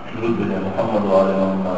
درود بھیجیں محمد وعلى محمد.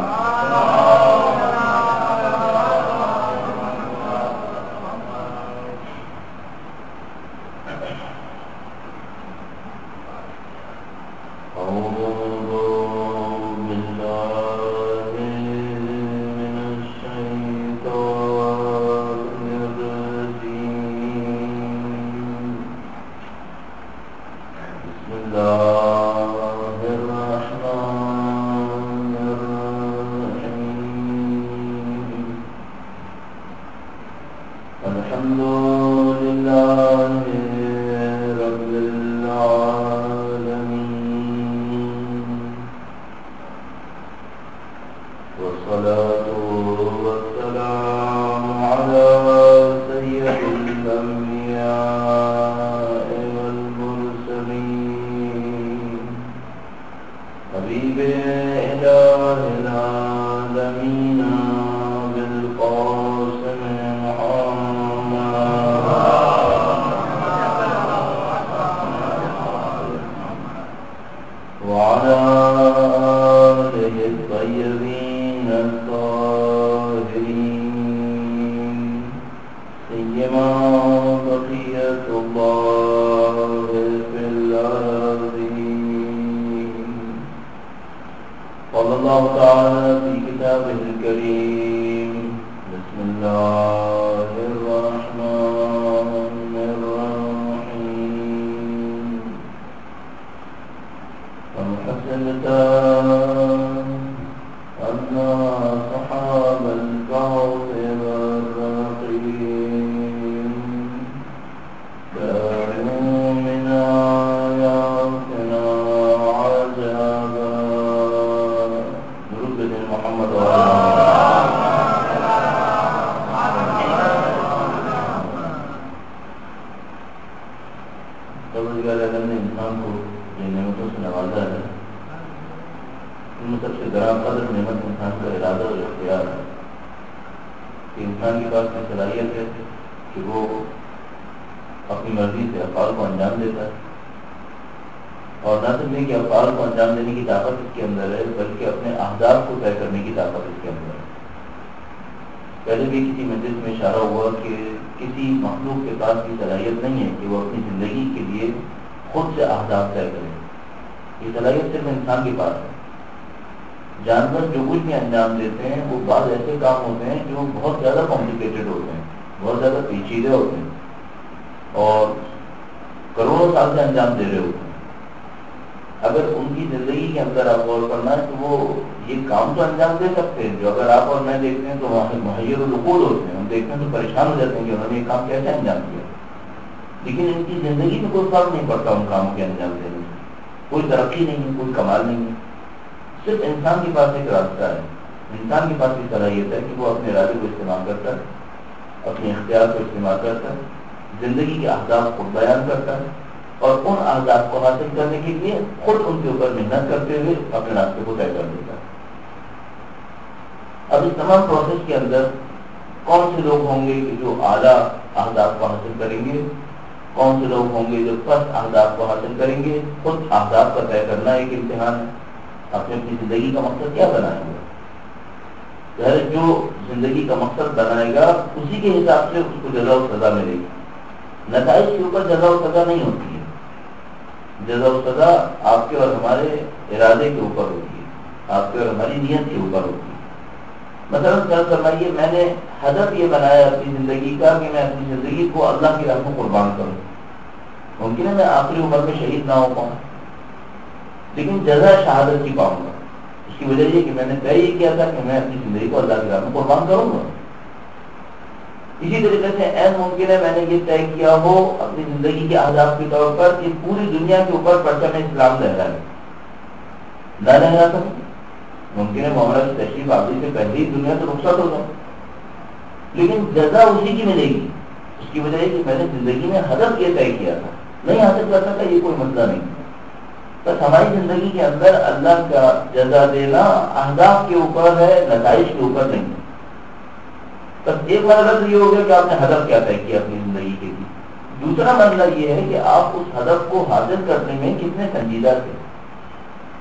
جانور جو کچھ بھی انجام دیتے ہیں وہ بعض ایسے کام ہوتے ہیں جو بہت زیادہ کمپلیکیٹڈ ہوتے ہیں، بہت زیادہ پیچیدے ہوتے ہیں اور کروڑوں سال سے انجام دے رہے ہوتے ہیں. اگر ان کی زندگی کے اندر آپ غور کرنا ہے تو وہ یہ کام تو انجام دے سکتے ہیں جو اگر آپ اور میں دیکھتے ہیں تو محیر العقول ہوتے ہیں، ہم دیکھتے ہیں تو پریشان ہو جاتے ہیں کہ انہوں نے یہ کام کیسے انجام دیا. لیکن ان کی زندگی میں کوئی فرق نہیں پڑتا ان کاموں کے انجام دینے سے، کوئی ترقی نہیں ہے، کوئی کمال نہیں ہے. صرف انسان کے پاس ایک راستہ ہے، انسان کے پاس یہ صلاحیت ہے کہ وہ اپنے ارادے کو استعمال کرتا ہے، اپنے اختیار کو استعمال کرتا ہے، زندگی کے اہداف کو بیان کرتا ہے اور ان اہداف کو حاصل کرنے کے لیے خود ان کے اوپر محنت کرتے ہوئے اپنے راستے کو طے کر دیتا ہے. اب اس تمام پروسیس کے اندر کون سے لوگ ہوں گے کہ جو اعلیٰ اہداف کو حاصل کریں گے، کون سے لوگ ہوں گے جو پست اہداف کو حاصل کریں گے. خود اہداف کا طے کرنا ایک امتحان ہے. اپنی زندگی کا مقصد کیا بنائیں گے؟ جو زندگی کا مقصد بنائے گا اسی کے حساب سے اس کو جزا و سزا ملے گی. نتائج کے اوپر جزا و سزا نہیں ہوتی ہے، جزا و سزا آپ کے اور ہمارے ارادے کے اوپر ہوتی ہے، آپ کے اور ہماری نیت کے اوپر ہوتی ہے. مثلا فرض فرمائیے میں نے ہدف یہ بنایا اپنی زندگی کا کہ میں اپنی زندگی کو اللہ کی راہ میں قربان کروں. ممکن ہے میں آخری عمر میں شہید نہ ہو پاؤں لیکن جزا شہادت کی پاؤں گا. اس کی وجہ یہ کہ میں نے طے یہ کیا تھا کہ میں اپنی زندگی کو اللہ کی راہ میں قربان کروں گا. اسی طریقے سے ایسا ممکن ہے میں نے یہ طے کیا ہو اپنی زندگی کے اہداف کے طور پر کہ پوری دنیا کے اوپر پرچم اسلام لہرائے. نہ لہرا سکوں ممکن ہے معاملہ کی تشریف آوری سے پہلے ہی دنیا سے رخصت ہو جائے لیکن جزا اسی کی ملے گی. اس کی وجہ یہ کہ میں نے زندگی میں ہدف یہ طے کیا تھا، نہیں حاصل کر سکا یہ کوئی مسئلہ نہیں. بس ہماری زندگی کے اندر اللہ کا جزا دینا اہداف کے اوپر ہے، نتائج کے اوپر نہیں. بس ایک مسئلہ یہ ہو گیا کہ آپ نے ہدف کیا طے کیا اپنی زندگی کے لیے. دوسرا مسئلہ یہ ہے کہ آپ اس ہدف کو حاصل کرنے میں کتنے سنجیدہ تھے.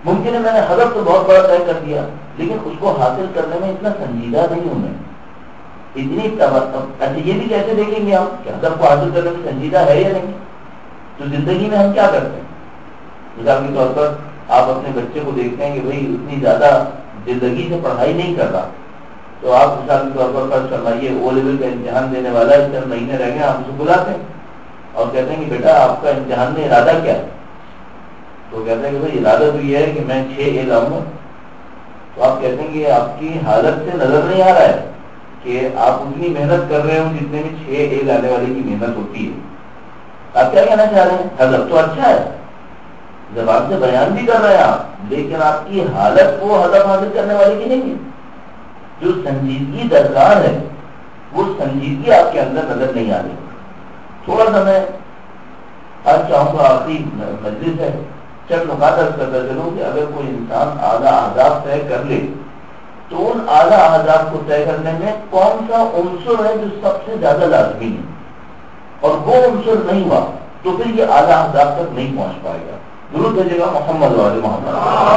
ممکن ہے میں نے ہدف تو بہت بڑا طے کر دیا لیکن اس کو حاصل کرنے میں اتنا سنجیدہ نہیں ہوں میں، اتنی اچھا یہ بھی کیسے دیکھیں گے ہم کہ ہدف کو حاصل کرنے میں سنجیدہ ہے یا نہیں؟ تو زندگی میں ہم کیا کرتے ہیں؟ مثال کے طور پر آپ اپنے بچے کو دیکھتے ہیں کہ بھائی اتنی زیادہ زندگی سے پڑھائی نہیں کر رہا، تو آپ مثال کے طور پر فرض فرمائیے او لیول کا امتحان دینے والا ہے، 4 مہینے رہ گئے، آپ اسے بلاتے ہیں اور کہتے ہیں کہ بیٹا آپ کا امتحان میں ارادہ کیا ہے؟ تو کہتے ہیں کہ بھائی ارادہ تو یہ ہے کہ میں 6 اے لاؤں گا. تو آپ کہتے ہیں کہ آپ کی حالت سے نظر نہیں آ رہا ہے کہ آپ اتنی محنت کر رہے ہوں جتنے میں 6 اے لانے والے کی محنت ہوتی ہے. آپ کیا کہنا چاہ رہے ہیں؟ حضرت تو اچھا ہے، زبان سے بیان بھی کر رہے ہیں آپ، لیکن آپ کی حالت وہ ہدف حاصل کرنے والے کی نہیں ہے. جو سنجیدگی درکار ہے وہ سنجیدگی آپ کے اندر نظر نہیں آ رہی. تھوڑا سا میں آج چاہوں گا، آخری مجلس ہے، چند نکات عرض کرتا چلوں کہ اگر کوئی انسان اعلیٰ اہداف طے کر لے تو ان اعلیٰ اہداف کو طے کرنے میں کون سا عنصر ہے جو سب سے زیادہ لازمی ہے، اور وہ عنصر نہیں ہوا تو پھر یہ اعلیٰ اہداف تک نہیں پہنچ پائے گا. درود بھیجے گا محمد وعلی محمد.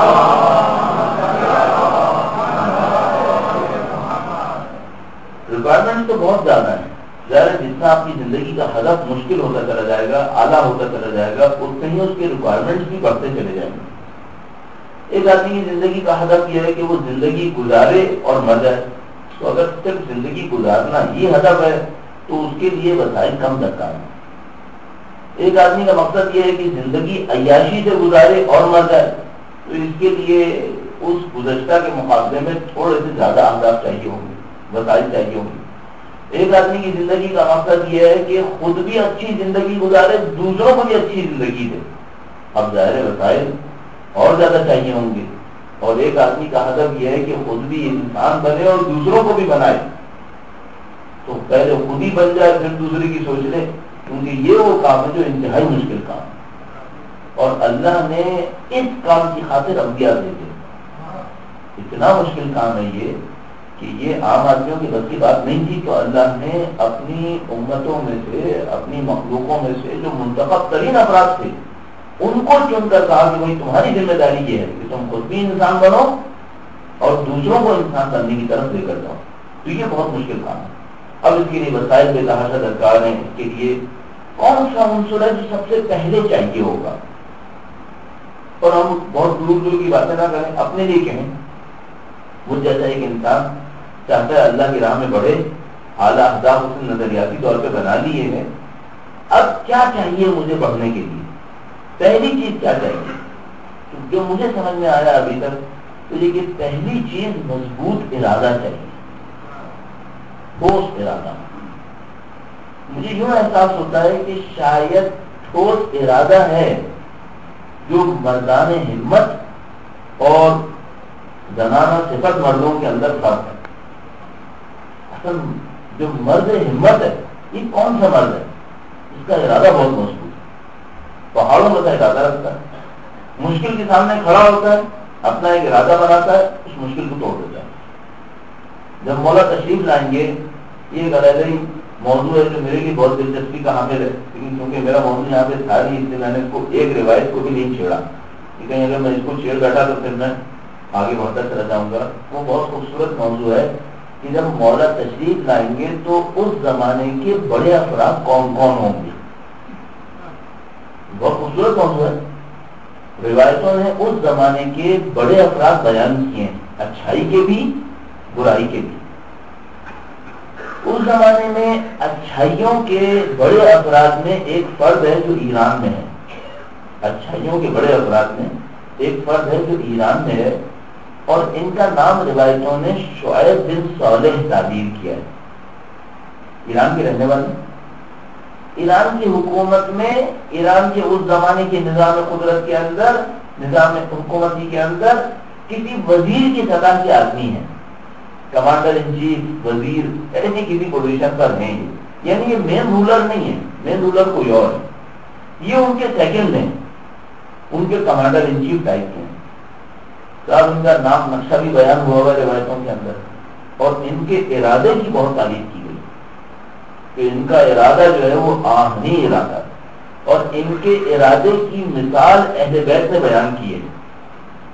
ریکوائرمنٹ تو بہت زیادہ ہیں، ظاہر ہے جتنا آپ کی زندگی کا ہدف مشکل ہوتا چلا جائے گا، اعلیٰ ہوتا چلا جائے گا، اتنے ہی اس کے ریکوائرمنٹس بھی بڑھتے چلے جائیں گے. ایک آدمی کی زندگی کا ہدف یہ ہے کہ وہ زندگی گزارے اور مر جائے، تو اگر صرف زندگی گزارنا یہ ہدف ہے تو اس کے لیے وسائل کم درکار ہیں. ایک آدمی کا مقصد یہ ہے کہ زندگی عیاشی سے گزارے اور مر جائے، تو اس کے لیے اس گزشتہ کے مقابلے میں تھوڑے سے زیادہ اہداف چاہیے ہوں گے، وسائل چاہیے ہوں گے. ایک آدمی کی زندگی کا مقصد یہ ہے کہ خود بھی اچھی زندگی گزارے، دوسروں کو بھی اچھی زندگی دے، اب ظاہر وسائل اور زیادہ چاہیے ہوں گے. اور ایک آدمی کا ہدف یہ ہے کہ خود بھی انسان بنے اور دوسروں کو بھی بنائے، تو پہلے خود ہی بن جائے پھر دوسرے کی سوچ لے، کیونکہ یہ وہ کام ہے جو انتہائی مشکل کام ہے. اور اللہ نے اس کام کی خاطر انبیاء بھیجے. اتنا مشکل کام ہے یہ کہ یہ عام آدمیوں کی بس کی بات نہیں تھی، تو اللہ نے اپنی امتوں میں سے، اپنی مخلوقوں میں سے جو منتخب ترین افراد تھے ان کو چن کر کہا کہ بھائی تمہاری ذمہ داری یہ ہے کہ تم خود بھی انسان بنو اور دوسروں کو انسان بننے کی طرف لے کر جاؤ. تو یہ بہت مشکل کام ہے. اب اس کے لیے وسائل بے تحاشا درکار ہیں. اس کے لیے کون سا عنصر ہے جو سب سے پہلے چاہیے ہوگا؟ اور ہم بہت دور دور کی باتیں نہ کریں، اپنے لیے کہیں. وہ جیسا ایک انسان چاہتا ہے اللہ کی راہ میں بڑھے، اعلیٰ اہداف اس نے نظریاتی طور پہ بنا لیے ہیں، اب کیا چاہیے مجھے بڑھنے کے لیے؟ پہلی چیز کیا چاہیے؟ جو مجھے سمجھ میں آیا ابھی تک تو یہ کہ پہلی چیز مضبوط ارادہ چاہیے، ٹھوس ارادہ. مجھے یوں احساس ہوتا ہے کہ شاید ٹھوس ارادہ ہے جو مردان ہمت اور زنانہ صفت مردوں کے اندر فرق ہے. اصل جو مرد ہمت ہے یہ کون سا مرد ہے؟ اس کا ارادہ بہت مضبوط ہے، پہاڑوں کا ارادہ رکھتا ہے، مشکل کے سامنے کھڑا ہوتا ہے، اپنا ایک ارادہ بناتا ہے، اس مشکل کو توڑ دیتا ہے. جب مولا تشریف لائیں گے، یہ ایک علیحدہ موضوع ہے جو میرے لیے بہت دلچسپی کا حامل ہے، لیکن کیونکہ میرا موضوع یہاں پہ تھا نہیں، اس لیے میں نے اس کو ایک روایت کو بھی نہیں چھیڑا کہ کہیں اگر میں اس کو چھیڑ بیٹھا تو پھر میں آگے بڑھتا چلا جاؤں گا. وہ بہت خوبصورت موضوع ہے کہ جب مولا تشریف لائیں گے تو اس زمانے کے بڑے افراد کون کون ہوں گے. بہت خوبصورت موضوع ہے. روایتوں نے اس زمانے کے بڑے افراد بیان کیے ہیں، اچھائی کے بھی برائی کے بھی. اس زمانے میں اچھائیوں کے بڑے افراد میں ایک فرد ہے جو ایران میں ہے. اچھائیوں کے بڑے افراد میں ایک فرد ہے جو ایران میں ہے، اور ان کا نام روایتوں نے شعیب بن صالح تعبیر کیا ہے. ایران کے رہنے والے. ایران کی حکومت میں، ایران کے اس زمانے کے نظام قدرت کے اندر، نظام حکومتی کے اندر کسی وزیر کی سطح کے آدمی ہیں، کمانڈر ان چیف، وزیر، ایسی کسی پوزیشن پر ہیں. یعنی یہ مین رولر نہیں ہے، مین رولر کوئی اور ہے، یہ ان کے سیکنڈ ہیں، ان کے کمانڈر ان چیف ٹائپ کے ہیں. صاحب ان کا نام نقشہ بھی بیان ہوا ہوا روایتوں کے اندر، اور ان کے ارادے کی بہت تعریف کی گئی کہ ان کا ارادہ جو ہے وہ آہنی ارادہ ہے، اور ان کے ارادے کی مثال اہل بیت نے بیان کی ہے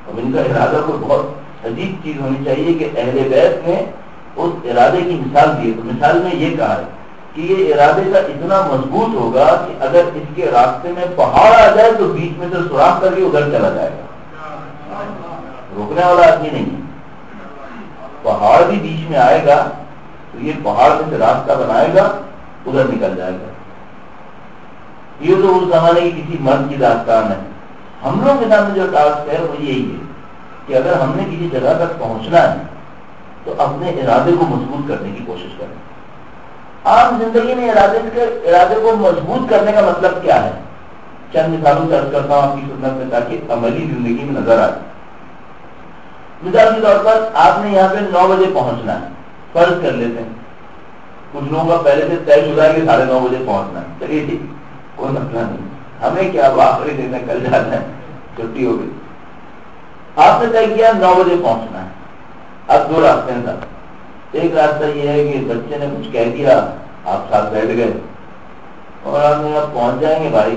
اب ان کا ارادہ کوئی بہت عجیب چیز ہونی چاہیے کہ اہل بیت نے اس ارادے کی مثال دی ہے. تو مثال میں یہ کہا ہے کہ یہ ارادے کا اتنا مضبوط ہوگا کہ اگر اس کے راستے میں پہاڑ آ جائے تو بیچ میں سے سوراخ کر کے ادھر چلا جائے گا, روکنے والا آدمی نہیں ہے. پہاڑ بھی بیچ میں آئے گا تو یہ پہاڑ میں سے راستہ بنائے گا, ادھر نکل جائے گا. یہ تو اس زمانے کی کسی مرد کی داستان ہے. ہم لوگ کے سامنے جو ٹاسک ہے وہ یہی ہے کہ اگر ہم نے کسی جگہ تک پہنچنا ہے تو اپنے ارادے کو مضبوط کرنے کی کوشش کریں. عام زندگی میں ارادے کو مضبوط کرنے کا مطلب کیا ہے؟ چند مثالوں سے عرض کرتا ہوں آپ کی خدمت میں تاکہ عملی زندگی میں نظر آئے. مثال کے طور پر آپ نے یہاں پہ 9 بجے پہنچنا ہے, فرض کر لیتے ہیں. کچھ لوگوں کا پہلے سے طے شدہ ہے کہ 9:30 بجے پہنچنا ہے. چلیے ٹھیک, کوئی مسئلہ نہیں, ہمیں کیا آخری دن ہے, کل جانا ہے, چھٹی ہو گئی. آپ نے طے کیا 9 بجے پہنچنا ہے. اب 2 راستے ہیں. ایک راستہ یہ ہے کہ بچے نے کچھ کہہ دیا, آپ ساتھ بیٹھ گئے اور آپ نے آپ پہنچ جائیں گے بھائی.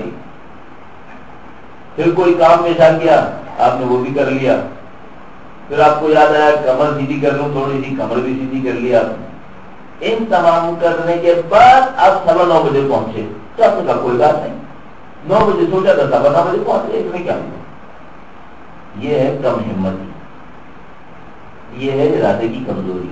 پھر کوئی کام پیش آ گیا, آپ نے وہ بھی کر لیا. پھر آپ کو یاد آیا کمر سیدھی کر لوں تھوڑی سی, کمر بھی سیدھی کر لیا آپ نے. ان تمام کرنے کے بعد آپ 9:15 بجے پہنچے تو آپ نے کہا کوئی بات نہیں, 9 بجے سوچا تھا 9:15 بجے پہنچے, اس میں کیا ہوا. یہ ہے کم ہمت, یہ ہے ارادے کی کمزوری.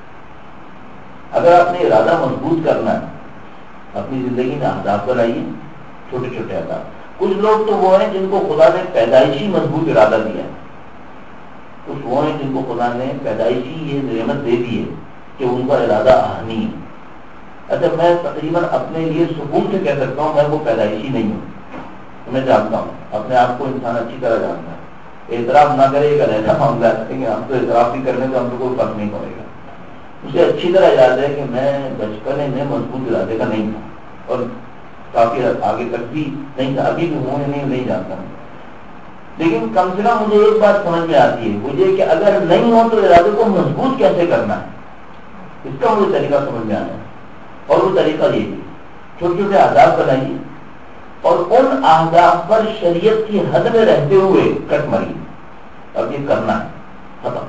اگر آپ نے ارادہ مضبوط کرنا ہے, اپنی زندگی میں اہداف بنائیے, چھوٹے چھوٹے اہداف. کچھ لوگ تو وہ ہیں جن کو خدا نے پیدائشی مضبوط ارادہ دیا ہے. کچھ وہ ہیں جن کو خدا نے پیدائشی یہ نعمت دے دی ہے کہ ان کا ارادہ آہنی ہے. اچھا, میں تقریباً اپنے لیے سکون سے کہہ سکتا ہوں میں وہ پیدائشی نہیں ہوں. میں جانتا ہوں اپنے آپ کو, انسان اچھی طرح جانتا ہے. اعتراف نہ کرے ایک علیحدہ معاملہ ہے, ہم تو اعتراف بھی کرنے سے ہم کو کوئی فرق نہیں پڑے گا. مجھے اچھی طرح یاد ہے کہ میں بچپنے میں مضبوط ارادے کا نہیں تھا اور کافی آگے تک بھی نہیں تھا. ابھی بھی ہوں یا نہیں جانتا ہوں, لیکن کم سے کم مجھے ایک بات سمجھ میں آتی ہے مجھے کہ اگر نہیں ہو تو ارادے کو مضبوط کیسے کرنا ہے, اس کا مجھے طریقہ سمجھ میں آیا. اور وہ طریقہ یہ ہے, چھوٹے چھوٹے اہداف بنائیے اور ان اہداف پر شریعت کی حد میں رہتے ہوئے کٹ مریے. اب یہ کرنا ہے, ختم.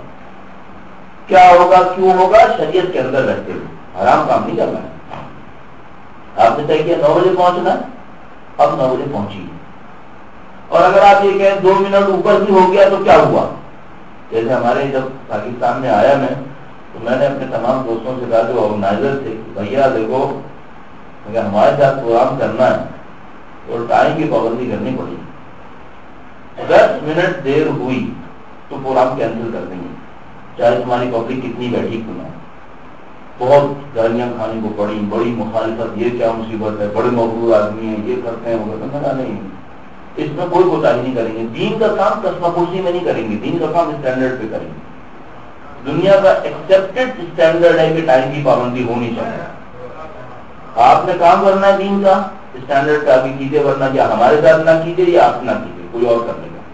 کیا ہوگا, کیوں ہوگا, شریعت کے اندر رہتے ہوئے, حرام کام نہیں کرنا ہے. آپ نے طے کیا 9 بجے پہنچنا ہے, اب 9 بجے پہنچیے. اور اگر آپ یہ کہیں 2 منٹ اوپر بھی ہو گیا تو کیا ہوا. جیسے ہمارے جب پاکستان میں آیا میں تو میں نے اپنے تمام دوستوں سے کہا جو آرگنائزر تھے, بھیا دیکھو اگر ہمارے ساتھ پروگرام کرنا ہے تو ٹائم کی پابندی کرنی پڑے گی. 10 منٹ دیر ہوئی تو پروگرام کینسل کر دیں گے, چاہے تمہاری پبلک کتنی بیٹھی کیوں نہ. بہت گالیاں کھانے کو پڑی, بڑی مخالفت, یہ کیا مصیبت ہے, بڑے مغرور آدمی ہیں, یہ کرتے ہیں وہ کرتے ہیں. نہیں, اس میں کوئی کوتاہی نہیں کریں گے. دین کا کام کسمپوشی میں نہیں کریں گے, دین کا کام اسٹینڈرڈ پہ کریں گے. دنیا کا ایکسپٹڈ اسٹینڈرڈ ہے کہ ٹائم کی پابندی ہونی چاہیے. آپ نے کام کرنا ہے دین کا, اسٹینڈرڈ پہ آگے کیجیے, ورنہ یا ہمارے ساتھ نہ کیجیے یا آپ نہ کیجیے, کوئی اور کرنے کا.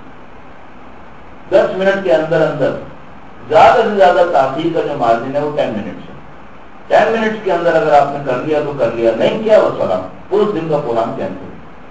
10 منٹ کے اندر اندر زیادہ سے زیادہ تاخیر کا جو مارجن ہے وہ 10 منٹ ہے. 10 منٹ کے اندر اگر آپ نے کر لیا تو کر لیا, نہیں کیا وہ سلام, پورے دن کا پروگرام کینسل.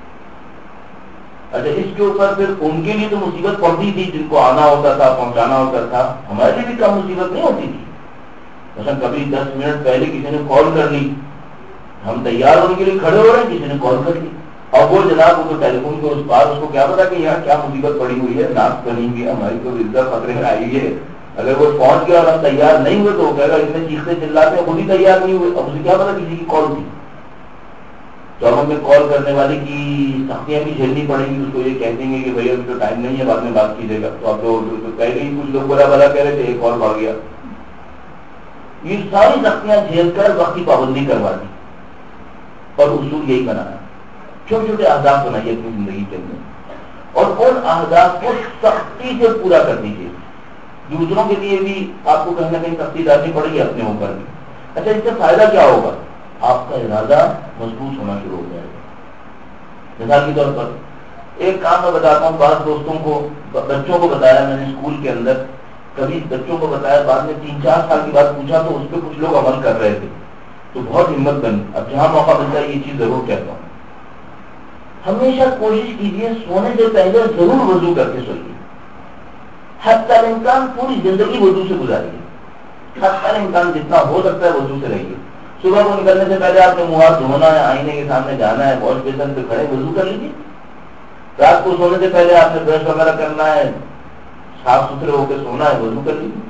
اچھا, اس کے اوپر پھر ان کے لیے تو مصیبت پڑتی تھی جن کو آنا ہوتا تھا, پہنچانا ہوتا تھا. ہمارے لیے بھی کم مصیبت نہیں ہوتی تھی. مثلا کبھی 10 منٹ پہلے کسی نے کال کر لی, ہم تیار ہونے کے لیے کھڑے ہو رہے ہیں, کسی نے کال کر لی. اور وہ جناب وہ تو ٹیلی فون کے اس پار, اس کو کیا پتا کہ یہاں کیا مصیبت پڑی ہوئی ہے, ناک بنی ہوئی ہے, ہماری تو عزت خطرے میں آئی ہے. اگر وہ پہنچ گیا اور ہم تیار نہیں ہوئے تو وہ کہے گا اس میں چیختے چلاتے ہیں, خود ہی تیار نہیں ہوئے. اب اسے کیا پتا کسی کی کال تھی. تو اب ہمیں کال کرنے والے کی سختیاں بھی جھیلنی پڑیں گی. اس کو یہ کہہ دیں گے کہ بھائی ابھی تو ٹائم نہیں ہے, بعد میں بات کیجیے گا. تو اب تو پہلے ہی کچھ لوگ برا بھلا کہہ رہے تھے, ایک کال بڑھ گیا. یہ ساری سختیاں جھیل کر وقت کی پابندی کروا دی. اور اصول یہی بنانا, چھوٹے چھوٹے اہداف بنائیے اپنی زندگی کے اندر اور ان اہداف کو سختی سے پورا کر دیجیے. دوسروں کے لیے بھی آپ کو کہیں نہ کہیں سختی ڈالنی پڑے گی, اپنے اوپر بھی. اچھا, اس سے فائدہ کیا ہوگا, آپ کا ارادہ مضبوط ہونا شروع ہو جائے گا. مثال کے طور پر ایک کام میں بتاتا ہوں, بعض دوستوں کو, بچوں کو بتایا میں نے اسکول کے اندر, کبھی بچوں کو بتایا, بعد میں 3-4 سال کی بات پوچھا تو اس پہ کچھ لوگ عمل کر رہے تھے, تو بہت ہمت بنی. اب جہاں موقع ملتا ہے یہ چیز ضرور کہتا ہوں, ہمیشہ کوشش کیجیے سونے سے پہلے ضرور وضو کر کے سوئیے. حتی الامکان پوری زندگی وضو سے گزاریے، حتی الامکان جتنا ہو سکتا ہے وضو سے رہیے. صبح کو نکلنے سے پہلے آپ نے منہ ہاتھ دھونا ہے، آئینے کے سامنے جانا ہے، واش بیسن پہ کھڑے وضو کر لیجیے. رات کو سونے سے پہلے آپ نے برش وغیرہ کرنا ہے، صاف ستھرے ہو کے سونا ہے، وضو کر لیجیے.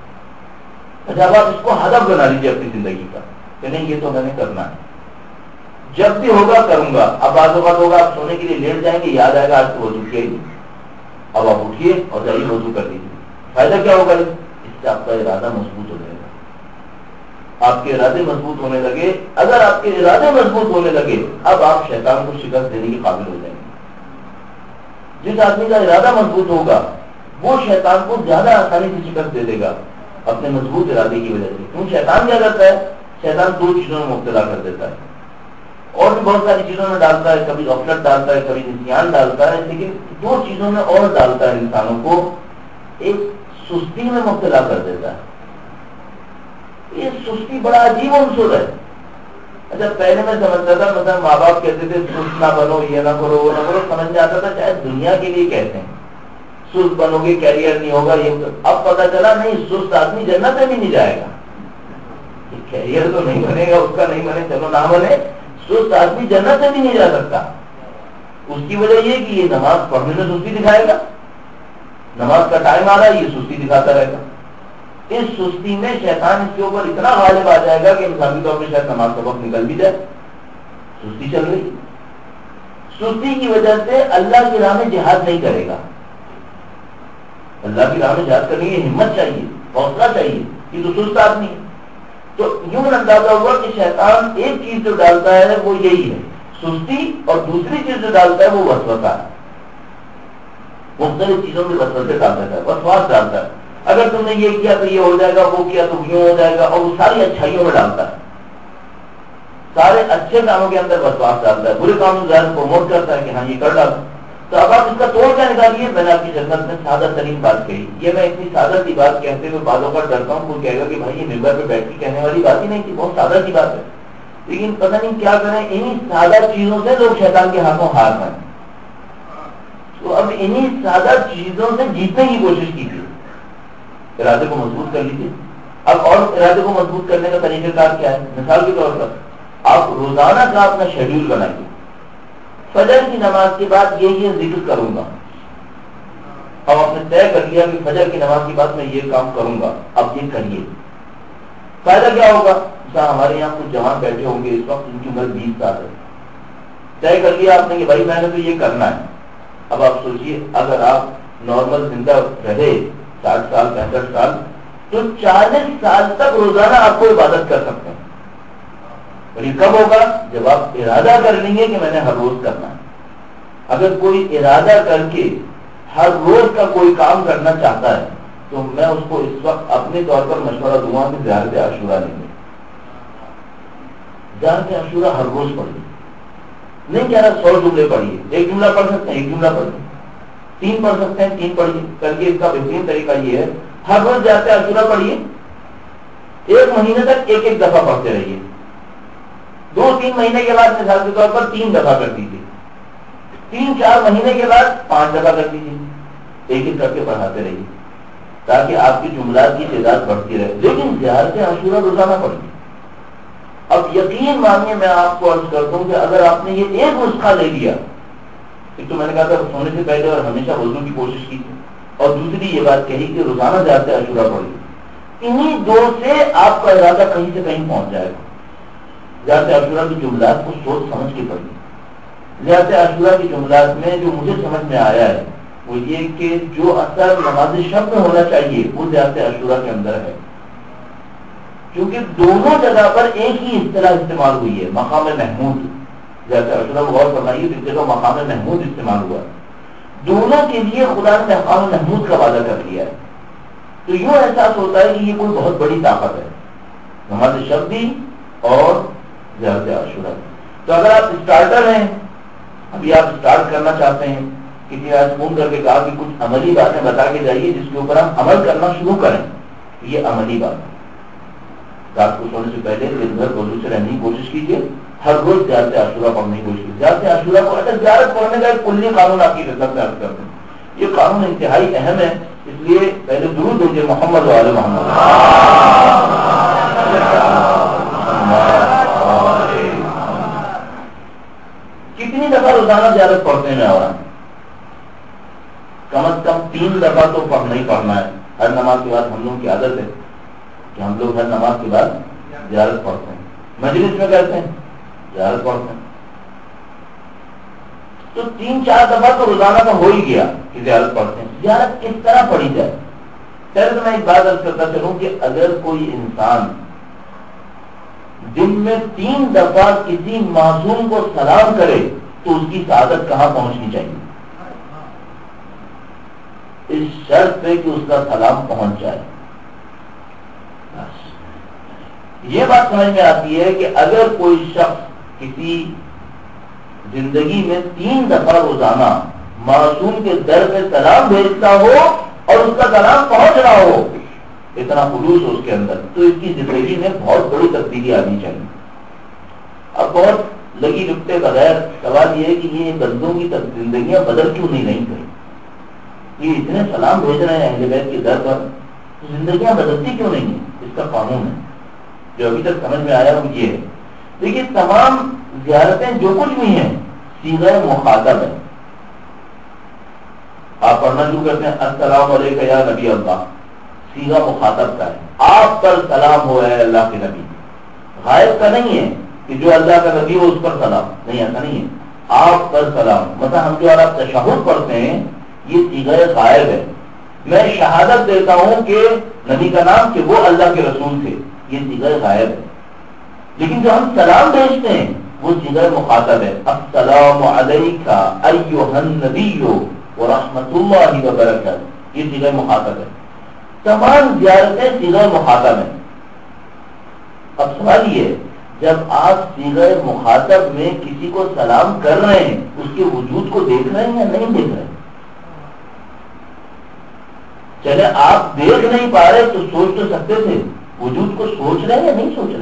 اچھا اب آپ اس کو ہدف بنا لیجیے اپنی زندگی کا کہ نہیں یہ تو میں نے کرنا ہے، جب بھی ہوگا کروں گا. اب بعض اوقات ہوگا آپ سونے کے لیے لیٹ جائیں گے، یاد آئے گا آج تو وضو کیا ہی. اب آپ اٹھیے اور جائیے وضو کر لیجیے. فائدہ کیا ہوگا؟ اس سے آپ کا ارادہ مضبوط ہو جائے گا. آپ کے ارادے مضبوط ہونے لگے، اگر آپ کے ارادے مضبوط ہونے لگے اب آپ شیطان کو شکست دینے کے قابل ہو جائیں گے. جس آدمی کا ارادہ مضبوط ہوگا وہ شیطان کو زیادہ آسانی سے شکست دے دے گا اپنے مضبوط ارادے کی وجہ سے. کیوں؟ شیطان کیا کرتا ہے؟ شیطان دو چیزوں میں مبتلا کر دیتا ہے، اور بھی بہت ساری چیزوں میں ڈالتا ہے، کبھی غفلت ڈالتا ہے، کبھی نسیان ڈالتا ہے، لیکن دو چیزوں میں اور ڈالتا ہے انسانوں کو. ایک سستی میں مبتلا کر دیتا ہے. یہ سستی بڑا عجیب عنصر ہے. اچھا پہلے میں سمجھتا تھا مثلا ماں باپ کہتے تھے سست نہ بنو، یہ نہ کرو وہ نہ کرو، سمجھ میں آتا تھا شاید دنیا کے لیے کہتے ہیں سست بنو گے کیریئر نہیں ہوگا یہ. اب پتہ چلا نہیں، سست آدمی جنت میں بھی نہیں جائے گا. کیریئر تو نہیں بنے گا اس کا، نہیں بنے چلو نہ بنے، سست آدمی جنت میں بھی نہیں جا سکتا. اس کی وجہ یہ کہ یہ نماز پڑھنے میں سستی دکھائے گا، نماز کا ٹائم آ رہا ہے یہ سستی دکھاتا رہے گا. اس سستی میں شیطان اس کے اوپر اتنا غالب آ جائے گا کہ انسانی طور پہ شاید نماز کا وقت نکل بھی جائے. سستی چل رہی، سستی کی وجہ سے اللہ کی راہ میں جہاد نہیں کرے گا. اللہ کی راہ میں جہاد کرنے کی ہمت چاہیے، حوصلہ چاہیے. یہ تو سست آدمی ہے. تو یوں اندازہ ہوا کہ شیطان ایک چیز جو ڈالتا ہے وہ یہی ہے سستی، اور دوسری چیز جو ڈالتا ہے وہ وسوسہ ہے. مختلف چیزوں میں وسوسے ڈالتا ہے، وسواس ڈالتا ہے. اگر تم نے یہ کیا تو یہ ہو جائے گا، وہ کیا تو یوں ہو جائے گا، اور وہ ساری اچھائیوں میں ڈالتا ہے. سارے اچھے کاموں کے اندر وسواس ڈالتا ہے، برے کاموں کو پروموٹ کرتا ہے کہ ہاں یہ کر ڈالتا. تو اب آپ اس کا توڑ کیا نکالیے؟ میں نے آپ کی خدمت میں سادہ ترین بات کہی. یہ میں اتنی سادہ سی بات کہتے ہوئے بعضوں کا ڈرتا ہوں، کوئی کہے گا کہ بھائی یہ ممبر پہ بیٹھ کے کہنے والی بات ہی نہیں تھی، بہت سادہ سی بات ہے. لیکن پتہ نہیں کیا کریں، انہی سادہ چیزوں سے لوگ شیطان کے ہاتھوں ہار رہے ہیں. تو اب انہی سادہ چیزوں سے جیتنے کی کوشش کیجیے. ارادے کو مضبوط کر لیجیے. اب اور ارادے کو مضبوط کرنے کا طریقہ کار کیا ہے؟ مثال کے طور پر آپ روزانہ کا اپنا شیڈیول بنائیے. فجر کی نماز کے بعد یہ ذکر کروں گا. اب آپ نے طے کر لیا کہ فجر کی نماز کے بعد میں یہ کام کروں گا، اب یہ کریے. فائدہ کیا ہوگا؟ ہمارے یہاں کچھ جوان بیٹھے ہوں گے اس وقت، ان کی عمر 20 سال ہے. طے کر لیا آپ نے کہ بھائی میں نے تو یہ کرنا ہے. اب آپ سوچیے اگر آپ نارمل زندہ رہے 60 سال 65 سال تو 40 سال تک روزانہ آپ کو عبادت کر سکتے ہیں. اور یہ کب ہوگا؟ جب آپ ارادہ کر لیں گے کہ میں نے ہر روز کرنا ہے. اگر کوئی ارادہ کر کے ہر روز کا کوئی کام کرنا چاہتا ہے تو میں اس کو اس وقت اپنے طور پر مشورہ دوں گا کہ زیارت عاشورہ لیں گے. زیارت عاشورہ ہر روز پڑھیے. نہیں کہہ رہا 100 جملے پڑھیے، ایک جملہ پڑھ سکتے ہیں ایک جملہ پڑھیے، 3 پڑھ سکتے ہیں 3 پڑھیے. کر کے اس کا بہترین طریقہ یہ ہے ہر روز زیارت عاشورہ پڑھیے. 1 مہینے تک ایک دفعہ پڑھتے رہیے. 2-3 مہینے کے بعد مثال کے طور پر 3 دفعہ کر دیجیے. 3-4 مہینے کے بعد 5 دفعہ کر دیجیے. ایک کر کے پڑھاتے رہیے تاکہ آپ کی جملات کی تعداد بڑھتی رہے. لیکن زیارت عاشورہ روزانہ پڑھیے. اب یقین مانیے میں آپ کو عرض کرتا ہوں کہ اگر آپ نے یہ ایک نسخہ لے لیا، ایک تو میں نے کہا تھا سونے سے پہلے اور ہمیشہ وضو کی کوشش کی، اور دوسری یہ بات کہی کہ روزانہ زیارت عاشورہ پڑھیے. انہی 2 سے آپ کا ارادہ کہیں سے کہیں پہنچ جائے گا. زیارت عاشورہ کی جملات کو سوچ سمجھ کے پڑھیے. زیارت عاشورہ کی جملات میں جو مجھے سمجھ میں آیا ہے وہ یہ کہ جو اثر نماز شب میں ہونا چاہیے وہ زیارت عاشورہ کے اندر ہے. کیونکہ دونوں جگہ پر ایک ہی اصطلاح استعمال ہوئی ہے، مقام محمود. زیارت عاشورہ کو غور فرمائیے اس جگہ مقام محمود استعمال ہوا ہے. دونوں کے لیے خدا نے مقام محمود کا وعدہ کر دیا ہے. تو یوں احساس ہوتا ہے کہ یہ کوئی بہت بڑی طاقت ہے، نماز شب بھی اور زیارت عاشورہ. تو اگر آپ اسٹارٹر ہیں، ابھی آپ اسٹارٹ کرنا چاہتے ہیں، کسی آج فون کر کے کہا کہ کچھ عملی باتیں بتا کے جائیے جس کے اوپر ہم عمل کرنا شروع کریں، یہ عملی بات ہے. رات کو سونے سے پہلے دن بھر وضو سے رہنے کی کوشش کیجیے. ہر روز زیارت عاشورہ پڑھنے کی کوشش کیجیے. زیارت عاشورہ کو اگر زیارت پڑھنے کا ایک کلی قانون آپ کی خدمت میں عرض کرتے ہیں. یہ قانون انتہائی اہم ہے، اس لیے پہلے درود بھیجے محمد وعلی محمد. کتنی دفعہ روزانہ زیارت پڑھتے ہیں اور کم از کم 3 دفعہ تو پڑھنا ہی پڑھنا ہے. ہر نماز کے بعد ہم لوگوں کی عادت ہے کہ ہم لوگ ہر نماز کے بعد زیارت پڑھتے ہیں. مجلس میں کہتے ہیں زیارت پڑھتے ہیں. تو 3-4 دفعہ تو روزانہ کا ہو ہی گیا کہ زیارت پڑھتے ہیں. زیارت کس طرح پڑھی جائے؟ پہلے تو میں ایک بات عرض کرتا چلوں کہ اگر کوئی انسان دن میں 3 دفعہ کسی معصوم کو سلام کرے تو اس کی سعادت کہاں پہنچنی چاہیے؟ اس شرط پہ کہ اس کا سلام پہنچ جائے. یہ بات سمجھ میں آتی ہے کہ اگر کوئی شخص کسی زندگی میں 3 دفعہ روزانہ معصوم کے در پہ سلام بھیجتا ہو اور اس کا سلام پہنچ رہا ہو، اتنا خلوص ہو اس کے اندر، تو اس کی زندگی میں بہت بڑی تبدیلی آنی چاہیے. اب بہت لگی لپٹے بغیر سوال یہ ہے کہ یہ بندوں کی زندگیاں بدل کیوں نہیں رہی گئی؟ یہ اتنے سلام بھیج رہے ہیں اہل بیت کے در پر، زندگیاں بدلتی کیوں نہیں ہیں؟ اس کا قانون ہے جو ابھی تک سمجھ میں آیا وہ یہ ہے. دیکھیے تمام زیارتیں جو کچھ بھی ہیں صیغہ مخاطب ہے. آپ پڑھنا شروع کرتے ہیں السلام علیکم یا نبی اللہ، صیغہ مخاطب کا ہے. آپ پر سلام ہو اے اللہ کے نبی. غائب کا نہیں ہے کہ جو اللہ کا نبی ہو اس پر سلام، نہیں، ایسا نہیں ہے. آپ پر سلام مثلا ہم جو آپ تشہد پڑھتے ہیں یہ صیغہ غائب ہے. میں شہادت دیتا ہوں کہ نبی کا نام کہ وہ اللہ کے رسول تھے، یہ صیغہ غائب ہے. لیکن جو ہم سلام بھیجتے ہیں وہ صیغہ مخاطب ہے. السلام علیکہ ایھا النبی ورحمۃ اللہ وبرکاتہ، یہ صیغہ مخاطب ہے. تمام زیارتیں صیغہ مخاطب ہیں. اب سوال یہ ہے جب آپ صیغہ مخاطب میں کسی کو سلام کر رہے ہیں اس کے وجود کو دیکھ رہے ہیں یا نہیں دیکھ رہے ہیں؟ چلے آپ دیکھ نہیں پا رہے تو سوچ تو سکتے تھے، وجود کو سوچ رہے ہیں یا نہیں سوچ رہے؟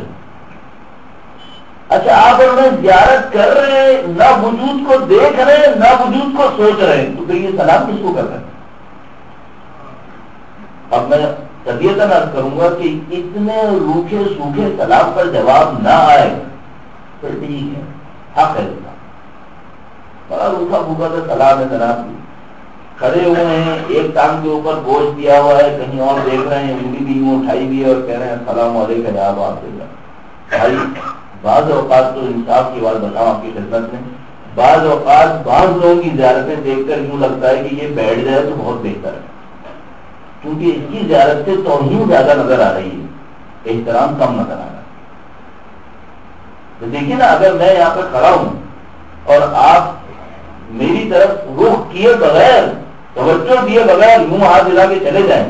اچھا آپ اور میں زیارت کر رہے ہیں، نہ وجود کو دیکھ رہے ہیں نہ وجود کو سوچ رہے ہیں، تو پھر یہ سلام کس کو کر رہے ہیں؟ اب میں طبیعتاً عرض کروں گا کہ اتنے روکھے سوکھے سلام پر جواب نہ آئے پھر ٹھیک ہے، حق ہے اس کا. بڑا روکھا پھوکا تو سلام ہے جناب، کھڑے ہوئے ہیں ایک ٹانگ کے اوپر گوشت دیا ہوا ہے، کہیں اور دیکھ رہے ہیں، انگلی بھی یوں اٹھائی بھی ہے اور کہہ رہے ہیں السلام علیکم یا ابا عبداللہ. بھائی بعض اوقات تو انصاف کی بات بتاؤں آپ کی خدمت میں، بعض اوقات بعض لوگوں کی زیارتیں دیکھ کر یوں لگتا ہے کہ یہ بیٹھ جائے تو بہت بہتر ہے، کیونکہ اس کی زیارت سے توہین زیادہ نظر آ رہی ہے، احترام کم نظر آ رہا ہے. تو دیکھیے نا اگر میں یہاں پہ کھڑا ہوں اور آپ میری طرف رخ کیے بغیر، توجہ دیے بغیر یوں ہاتھ ہلا کے چلے جائیں،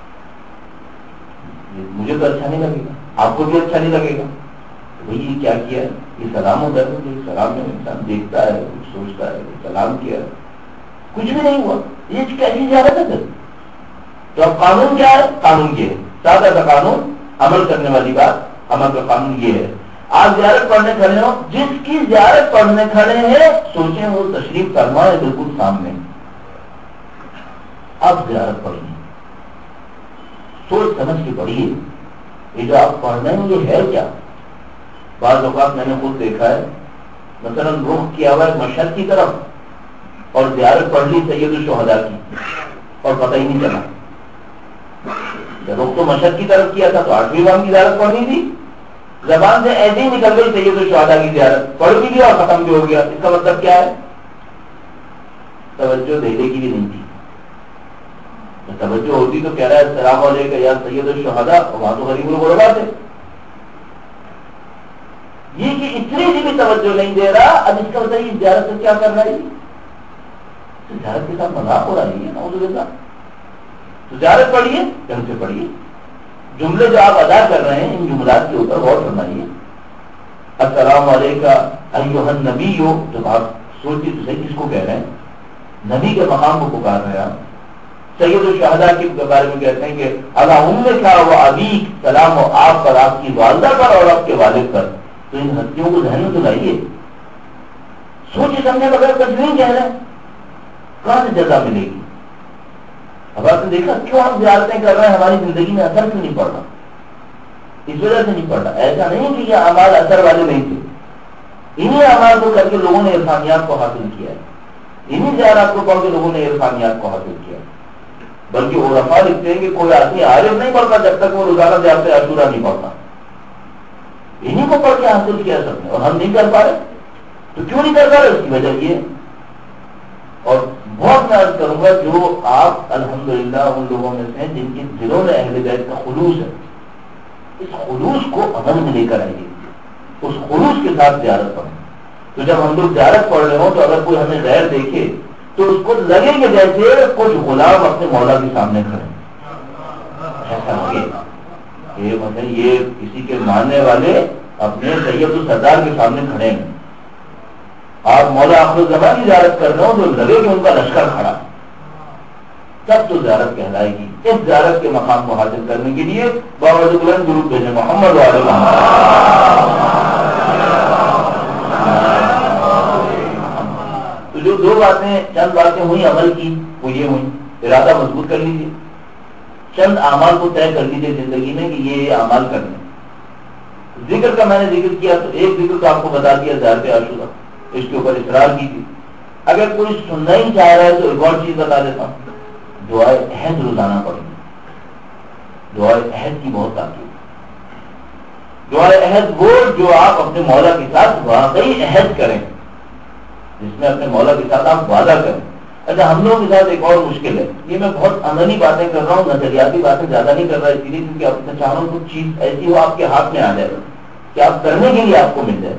مجھے تو اچھا نہیں لگے گا، آپ کو بھی اچھا نہیں لگے گا. بھائی یہ کیا کیا ہے؟ یہ سلام ہوتا ہے تو سلام میں انسان دیکھتا ہے، کچھ سوچتا ہے، سلام کیا، کچھ بھی نہیں ہوا، یہ کیسی زیارت ہے؟ تو اب قانون کیا ہے؟ قانون یہ ہے، سادہ کا قانون، عمل کرنے والی بات، عمل کا قانون یہ ہے. آپ زیارت پڑھنے کھڑے ہو، جس کی زیارت پڑھنے کھڑے ہیں سوچیں وہ تشریف فرما ہے بالکل سامنے، اب زیارت پڑھیے، سوچ سمجھ کے پڑھیے یہ جو آپ پڑھ رہے ہیں یہ ہے کیا. بعض اوقات میں نے خود دیکھا ہے مثلا رخ کیا ہوا ہے مشہد کی طرف اور زیارت پڑھ لی سید الشہداء کی اور پتہ ہی نہیں چلا. رخ تو مشہد کی طرف کیا تھا تو 8ویں امام کی زیارت پڑھنی تھی، زبان سے ایسے ہی نکل گئی سید الشہداء کی زیارت، پڑھ بھی گیا اور ختم بھی ہو گیا. اس کا مطلب کیا ہے؟ توجہ دینے کی بھی نہیں تھی. توجہ ہوتی تو کہہ رہا ہے السلام علیکم یا سید الشہداء، وہاں تو غریب الغرباء تھے. یہ کہ اتنی سی بھی توجہ نہیں دے رہا، اب اس کا بتائیے زیارت سے کیا کر رہا ہے؟ زیارت کے ساتھ مذاق ہو رہا ہے نعوذ باللہ. تو زیارت پڑھیے، ڈھنگ سے پڑھیے، جملے جو آپ ادا کر رہے ہیں ان جملات کے اوپر غور فرمائیے. السلام علیکم ایھا النبی، جب آپ سوچیے تو صحیح کس کو کہہ رہے ہیں؟ نبی کے مقام کو پکار رہے ہیں آپ. سید الشہداء کے بارے میں کہتے ہیں کہ اللہ امک و ابیک، سلام ہو آپ پر، آپ کی والدہ پر اور آپ کے والد پر. تو ان ہستیوں کو ذہن میں تو لائیے، سوچے سمجھے بغیر کچھ نہیں کہہ رہے، کہاں سے جزا ملے گی؟ اب آپ نے دیکھا کیوں ہم زیارتیں کر رہے ہیں, ہماری زندگی میں اثر کیوں نہیں پڑ رہا؟ اس وجہ سے نہیں پڑ رہا. ایسا نہیں کہ یہ اعمال اثر والے نہیں تھے, انہی اعمال کو کر کے لوگوں نے عرفانیات کو حاصل کیا ہے, انہی زیارات کو پڑھ کے لوگوں نے عرفانیات کو حاصل کیا. بلکہ علماء لکھتے ہیں کہ کوئی آدمی عارف نہیں پڑھتا جب تک وہ روزانہ زیارت عاشورہ نہیں پڑھتا. انہی کو پڑھ کے حاصل کیا سب نے, اور ہم نہیں کر پا رہے. تو کیوں نہیں کر پا رہے؟ اس کی وجہ یہ. اور بہت میں عرض کروں گا, جو آپ الحمدللہ ان لوگوں میں سے ہیں جن کے دلوں میں اہل بیت کا خلوص ہے, اس خلوص کو عمل میں لے کر آئیے, اس خلوص کے ساتھ زیارت پڑھیں. تو جب ہم لوگ زیارت پڑھ رہے ہوں تو اگر کوئی ہمیں غیر دیکھے تو اس کو لگے کہ جیسے کچھ غلام اپنے مولا کے سامنے کھڑے, ایسا لگے کہ مطلب یہ کسی کے ماننے والے اپنے سید السردار کے سامنے کھڑے ہیں. آپ مولا آخر الزمان کی زیارت کر رہے ہو تو لگے کہ ان کا لشکر کھڑا, تب تو زیارت کہلائے گی. اس زیارت کے مقام کو حاصل کرنے کے لیے بابا بلند درود بھیجیں محمد وعلى تو جو دو باتیں, چند باتیں ہوئی عمل کی, وہ یہ ہوئی. ارادہ مضبوط کر لیجیے, چند اعمال کو طے کر لیجیے زندگی میں کہ یہ اعمال کرنے. ذکر کا میں نے ذکر کیا تو ایک ذکر تو آپ کو بتا دیا زیارت عاشورہ, اس کے اوپر اصرار کی تھی. اگر کوئی سننا ہی چاہ رہا ہے تو ایک اور چیز بتا دیتا ہوں, دعائے عہد روزانہ پڑھیں. دعائے عہد کی بہت تاکید. دعائے عہد وہ جو آپ اپنے مولا کے ساتھ واقعی عہد کریں, جس میں اپنے مولا کے ساتھ آپ وعدہ کریں. اچھا, ہم لوگوں کے ساتھ ایک اور مشکل ہے, یہ میں بہت عملی باتیں کر رہا ہوں, نظریاتی باتیں زیادہ نہیں کر رہا, اسی لیے کیونکہ آپ چاہ رہا ہوں کچھ چیز ایسی ہو آپ کے ہاتھ میں آ جائے کہ آپ کرنے کے لیے آپ کو مل جائے.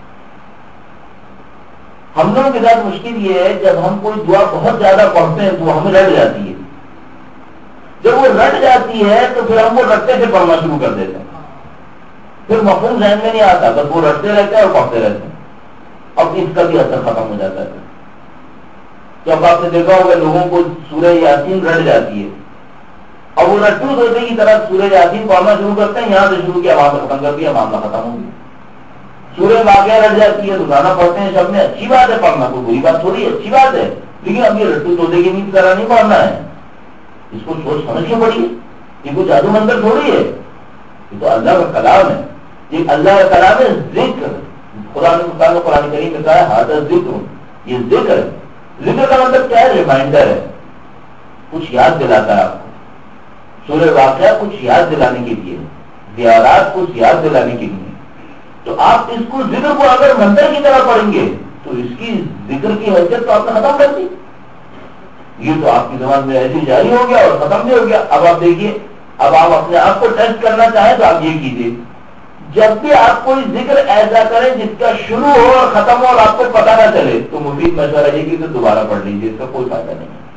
ہم لوگوں کے ساتھ مشکل یہ ہے, جب ہم کوئی دعا بہت زیادہ پڑھتے ہیں تو ہمیں رٹ جاتی ہے. جب وہ رٹ جاتی ہے تو پھر ہم وہ رٹتے سے پڑھنا شروع کر دیتے ہیں. پھر مفہوم ذہن میں نہیں آتا, بس وہ رٹتے رہتے ہیں اور پڑھتے رہتے ہیں. اب اس کا بھی اثر ختم ہو جاتا ہے. تو اب آپ نے دیکھا ہوگا لوگوں کو سورہ یاسین رٹ جاتی ہے, اب وہ رٹو سوچے کی طرح سورہ یاسین پڑھنا شروع کرتے ہیں, یہاں سے شروع کیا وہاں سے ختم کر دیا, معاملہ ختم ہو گیا. سورہ واقعہ رٹ جاتی ہے, روزانہ پڑھتے ہیں سب نے, اچھی بات ہے پڑھنا, کوئی بری بات تھوڑی, اچھی بات ہے. لیکن اب یہ رٹو توتے کی نیند طرح نہیں پڑھنا ہے, اس کو سوچ سمجھ کے پڑھیے. یہ کوئی جادو منتر تھوڑی ہے, یہ تو اللہ کا کلام ہے. یہ اللہ کا کلام ہے, ذکر. خدا نے قرآن کریم میں کہا ہے ہذا ذکر, یہ ذکر ہے. ذکر کا مطلب کیا ہے؟ ریمائنڈر ہے, کچھ یاد دلاتا ہے آپ کو. سورہ واقعہ کچھ یاد دلانے کے لیے, زیارات کچھ یاد دلانے کے لیے. تو آپ اس کو ذکر کو اگر منتر کی طرح پڑھیں گے تو اس کی ذکر کی حیثیت تو آپ نے ختم کر دی. یہ تو آپ کی زبان میں ایسی جاری ہو گیا اور ختم بھی ہو گیا. اب آپ دیکھیے, اب آپ اپنے آپ کو ٹیسٹ کرنا چاہیں تو آپ یہ کیجیے, جب بھی آپ کوئی ذکر ایسا کریں جس کا شروع ہو اور ختم ہو اور آپ کو پتہ نہ چلے, تو مفید مشورہ یہ کہ تو دوبارہ پڑھ لیجیے, اس کا کوئی فائدہ نہیں ہے.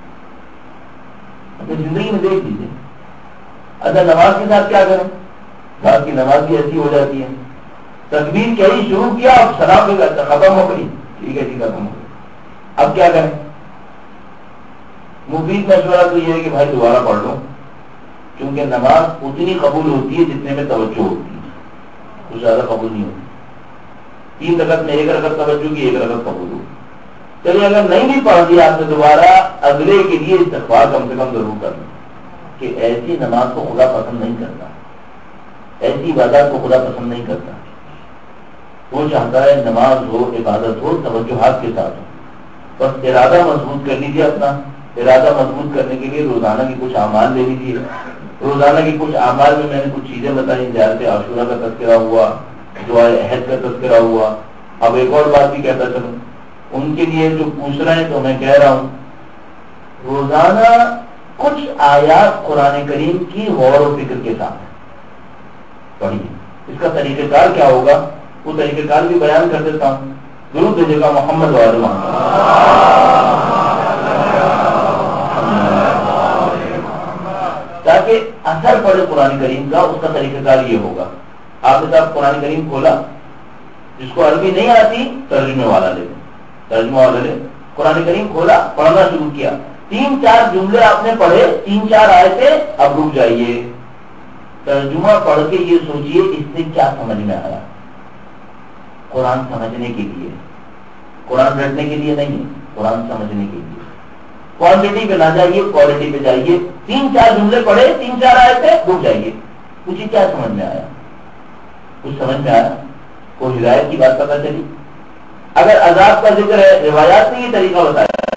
اپنی زندگی میں دیکھ لیجیے. اچھا, نماز کے ساتھ کیا کریں؟ رات کی نماز بھی ایسی ہو جاتی ہے, تکبیر کہی شروع کیا, اب سلام بھی کرتا, ختم ہو گئی, ٹھیک ہے جی ختم ہو گئی. اب کیا کریں؟ مفید مشورہ تو یہ ہے کہ بھائی دوبارہ پڑھ لو, کیونکہ نماز اتنی قبول ہوتی ہے جتنے میں توجہ ہوتی ہے, کچھ زیادہ قبول نہیں ہوتی. 3 رکعت میں 1 رکعت توجہ کی, 1 رکعت قبول ہوگی. چلیے اگر نہیں بھی پڑھ دیا آپ نے دوبارہ, اگلے کے لیے استغفار کم سے کم ضرور کرنا کہ ایسی نماز کو خدا پسند نہیں کرتا, ایسی عبادت کو خدا پسند نہیں کرتا. وہ چاہتا ہے نماز ہو, عبادت ہو, توجہات کے ساتھ ہو. بس ارادہ مضبوط کر لیجیے اپنا. ارادہ مضبوط کرنے کے لیے روزانہ کی کچھ اعمال لے لیجیے. روزانہ کی کچھ اعمال میں نے کچھ چیزیں بتائی, زیارت عاشورہ کا تذکرہ ہوا, دعائے عہد کا تذکرہ ہوا. اب ایک اور بات بھی کہتا چلوں, ان کے لیے جو پوچھ رہے ہیں تو میں کہہ رہا ہوں, روزانہ کچھ آیات قرآن کریم کی غور و فکر کے ساتھ پڑھیے. اس کا طریقہ کار کیا ہوگا وہ طریقہ کار بھی بیان کر دیتا ہوں. درود بھیجیے گا محمد وعلى تاکہ اثر پڑے قرآن کریم کا. اس کا طریقہ کار یہ ہوگا, آپ نے صاحب قرآن کریم کھولا, جس کو عربی نہیں آتی ترجمے والا لے, ترجمہ والا لے. قرآن کریم کھولا, پڑھنا شروع کیا, 3-4 جملے آپ نے پڑھے, 3-4 آیتیں, اب رک جائیے. ترجمہ پڑھ کے یہ سوچئے اس سے کیا سمجھ میں آیا. قرآن سمجھنے کے لیے, قرآن رٹنے کے لیے نہیں, قرآن سمجھنے کے لیے. کوانٹٹی پہ نہ جائیے، کوالٹی پہ جائیے. 3-4 جملے پڑھے، 3-4 آئے تھے، رک جائیے. مجھے کیا سمجھ میں آیا؟ کچھ سمجھ میں آیا؟ کوئی ہدایت کی بات پتہ چلی؟ اگر عذاب کا ذکر ہے، روایات نے یہ طریقہ بتایا